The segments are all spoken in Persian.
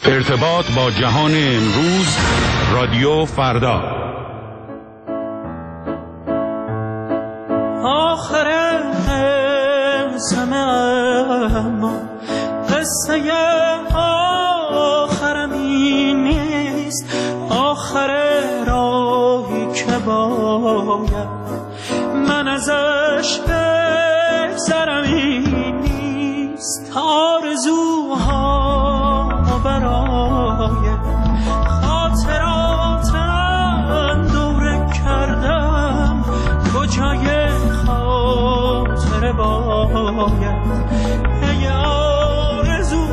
ارتباط با جهان امروز، رادیو فردا. آخر همه اما قصه آخرم این نیست، آخر راهی که باید من ازش بگذرم این نیست. آرزوها برای خاطراتم دوره کردم، کجای خاطر باید ای آرزو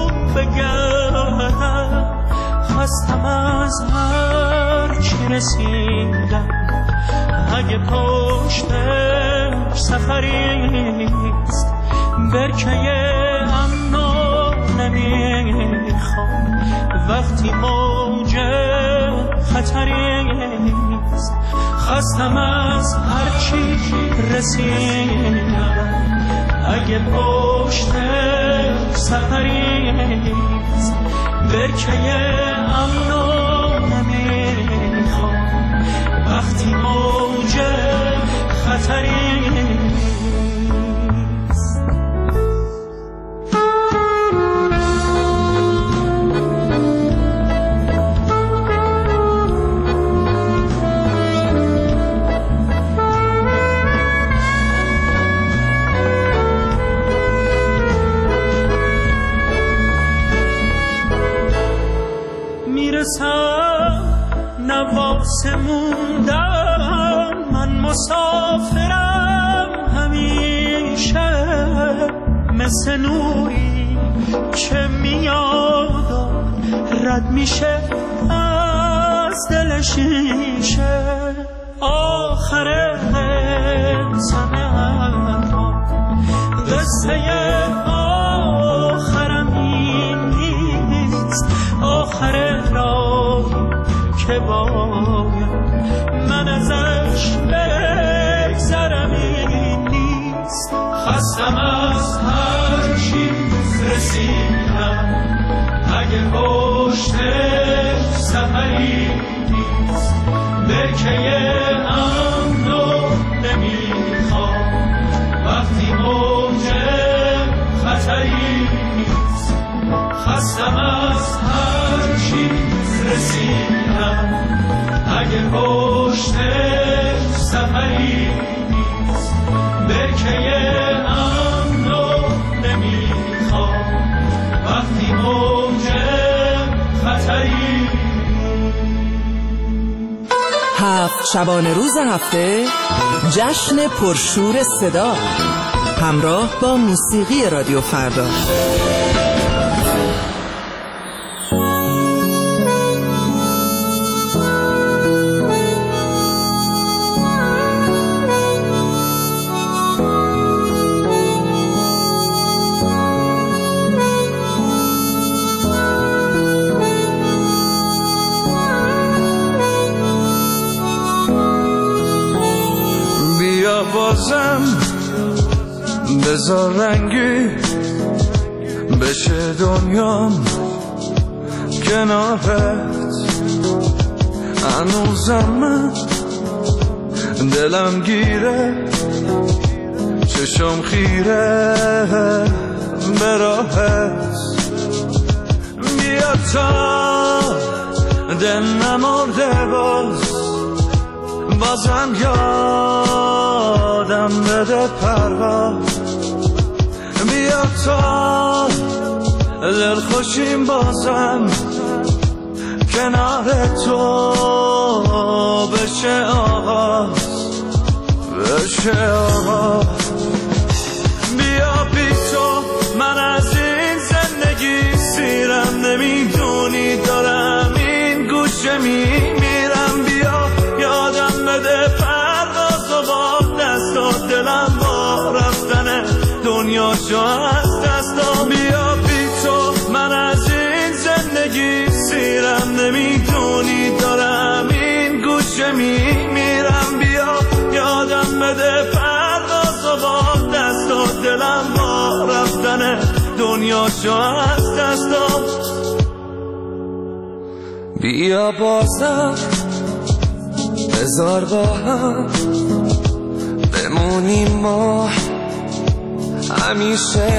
بگردم. خستم از هر چی رسیدم، اگه پشتم سفریست برکه امنو نمیخوام وقتی موج خطریست. خستم از هر چی رسیدم، اگه پشتم سفریست برکه امنو نمیخوام وقتی موج خطریست. نواسه موندم من مسافرم همیشه، مثل نوری که میاد رد میشه از دل شیشه. آخر سنه اما قصه آخرم این نیست، آخر راهی که باید من ازش بگذرم این نیست. خستم از هر چی رسیدم، اگه پشتش سفری نیست برکه امنو نمیخوام وقتی موج خطری نیست. خستم از هر چی رسیدم، اگه پشتش سفری نیست برکه امنو نمیخوام وقتی موج خطری. 7 شبانه روز هفته جشن پرشور صدا همراه با موسیقی رادیو فردا. بازم بذار رنگی بشه دنیام کنارت، هنوزم من دلم گیره چشم خیره به راهت. بیا تا دل نمرده بازم یادم بده پرواز. بیا تا دل خوشیم بازم کنار تو بشه آغاز بشه آغاز. بیا بی تو من از این زندگی سیرم، نمیدونی دارم این گوشه میمیرم. بیا یادم بده پرواز و با دست و دلم با رفتن دنیا شو از دستم. بیا بی تو من از این زندگی سیرم، نمیدونی دارم این گوشه میمیرم. بیا یادم بده پرواز و با دست و دلم با رفتن دنیا شو از دستم. بیا بازم بذار با هم بمونیم ما همیشه.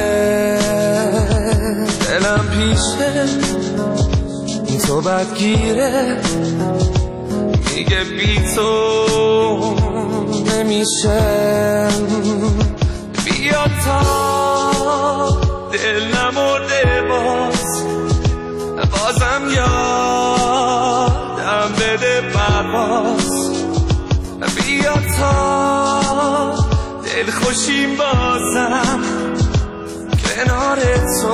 دلم پیشه تو بدگیره میگه بی تو نمیشه. بیا تا دل نمرده بازم یادم بده پرواز. بیا تا دل خوشیم بازم کنار تو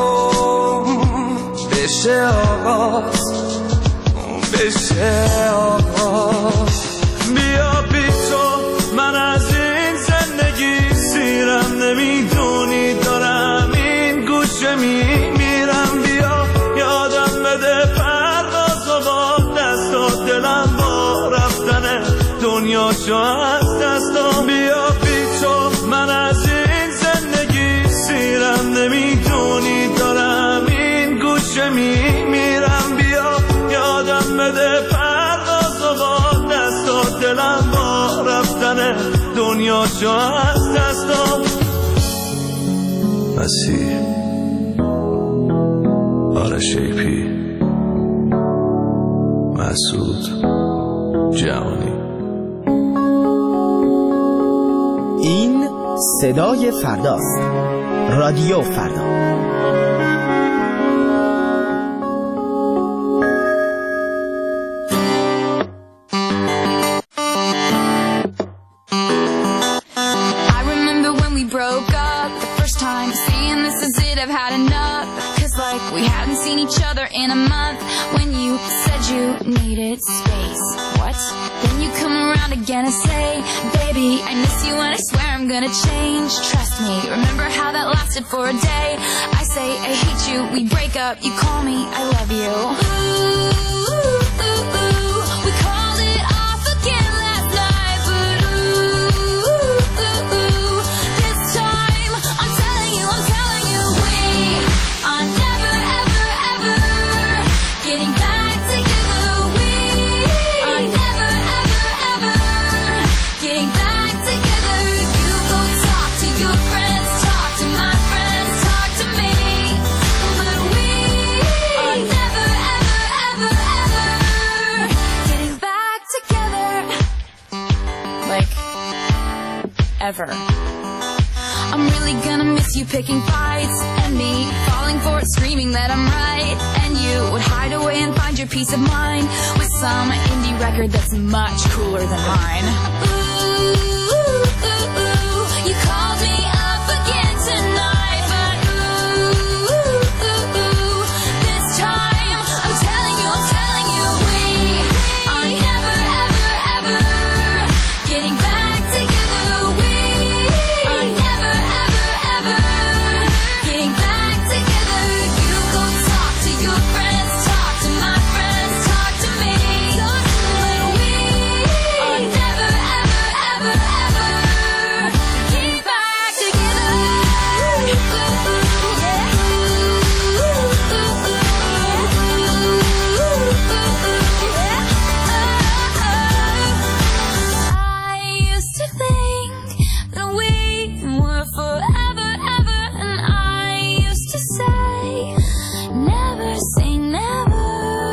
بشه آغاز بشه آغاز. بیا بی تو من از این زندگی سیرم نمیدونی دارم این گوشه میمیرم. بیا یادم بده پرواز و با دست و دلم با رفتن دنیا شو از دستم. بیا بی تو من از این زندگی سیرم نمیدونی دارم این گوشه میمیرم. بیا یادم بده پرواز و با دست و دلم با رفتن دنیا شو از دستم. مسیح آرش ایپی مسعود جهانی. این صدای فرداست. رادیو فردا. We hadn't seen each other in a month when you said you needed space. What? Then you come around again and say, baby, I miss you and I swear I'm gonna change. Trust me, remember how that lasted for a day? I say I hate you, we break up, you call me, I love you. Ooh, ooh, ooh, ooh. We called it off again last night, but ooh, ooh, ooh. This time, I'm telling you, we are never getting back together. We are never, ever getting back together. You go talk to your friends, talk to my friends, talk to me. But we are never, ever getting back together. Like, ever. I'm really gonna miss you picking fights and me falling for it, screaming that I'm right. And you would hide away and find your peace of mind with some indie record that's much cooler than mine. Ooh, ooh, ooh. You called me up again tonight, but ooh, ooh, ooh. This time I'm telling you, we are never, ever getting back together. We are never, ever getting back together. You go talk to your friends, talk to my friends, talk to me. But we are never, ever getting back together. I used to think that we were forever, and I used to say, never say never.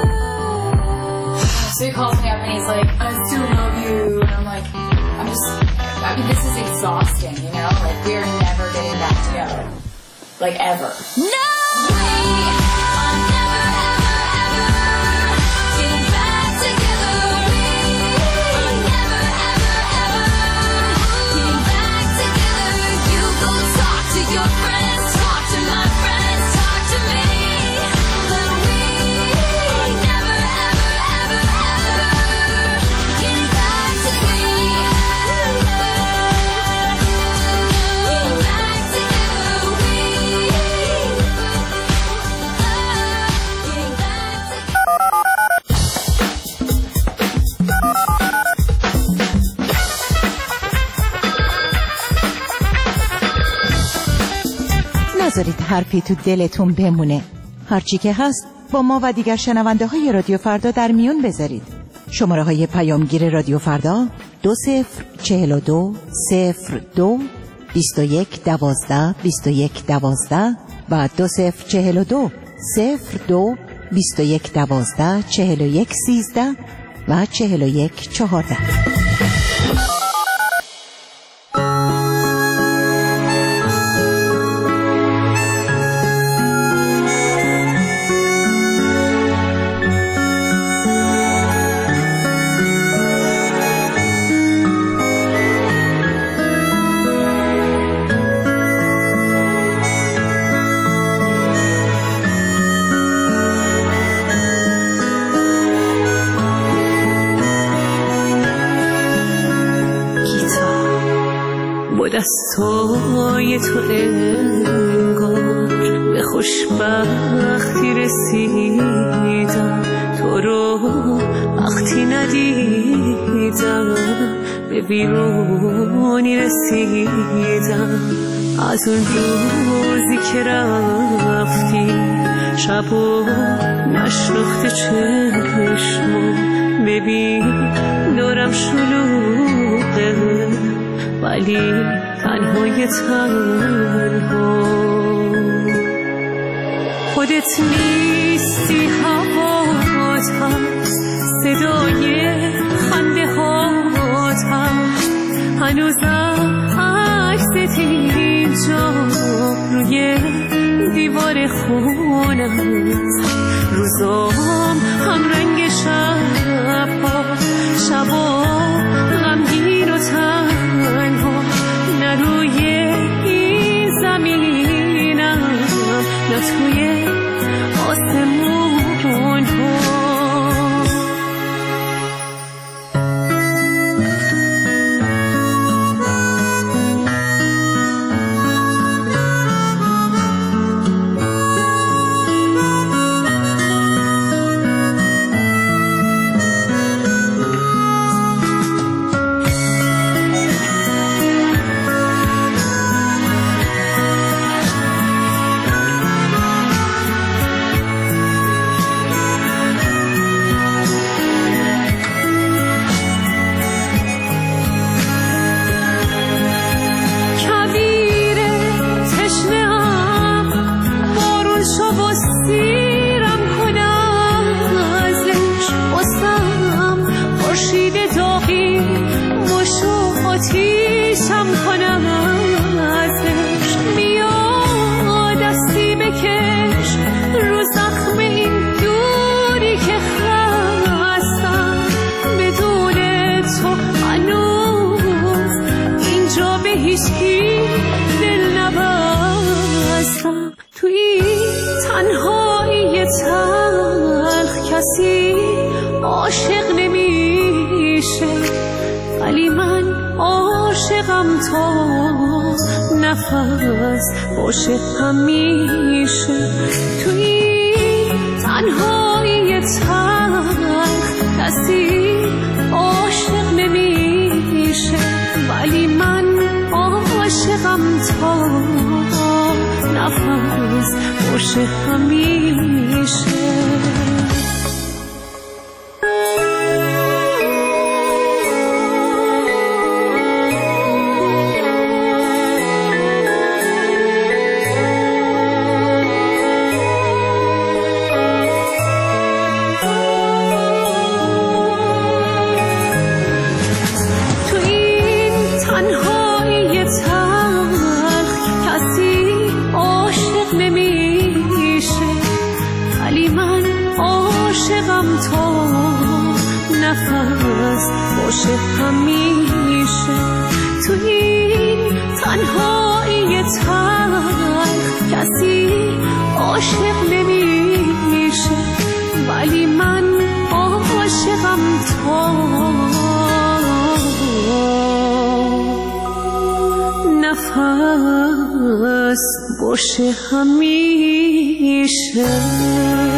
So he calls me up and he's like, I still love you. And I'm like, I mean, this is exhausting, you know? Like, we're never getting back together. Like, ever. No! We are never, ever getting back together. We are never, ever getting back together. You go talk to your friends, talk to my friends, talk to me. But we are never, ever getting back together. Getting back together. We نذارید حرفی تو دلتون بمونه. هرچی که هست با ما و دیگر شنونده های رادیو فردا در میون بذارید. شماره های پیامگیر رادیو فردا 2042 02 21 12 21 12 و 2042 02 21 12 41 13 و 41 14. دستای تو انگار به خوشبختی رسیدم، تو رو وقتی ندیدم به بیرونی رسیدم. از اون روزی که رفتی شب و نشناخته چشمو، ببین دورم شلوغه ولی تنهای تنها. خودت نیستی هوات هست، صدای خنده هات هست، هنوزم عکست اینجا روی دیوار خونه است. روزام هم رنگ شبها، شبا غمگین و تنها، نه روی این زمینم نه توی آسمون ها. عاشق نمیشه ولی من عاشقم تا نفس باشه همیشه. توی تنهایی تلخ کسی عاشق نمیشه ولی من عاشقم تا نفس باشه همیشه. نفس باشه همیشه. تو این تنهایی تلخ کسی عاشق نمیشه ولی من عاشقم تا نفس باشه همیشه.